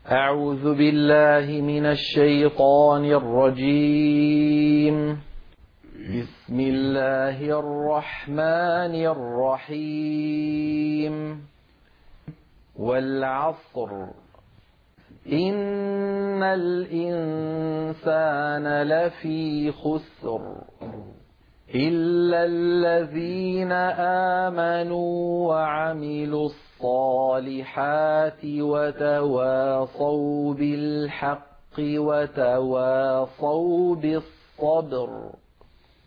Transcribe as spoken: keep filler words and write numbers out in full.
أعوذ بالله من الشيطان الرجيم. بسم الله الرحمن الرحيم. والعصر إن الإنسان لفي خسر إلا الذين آمنوا وعملوا الصالحات وتواصوا بالحق وتواصوا بالصبر.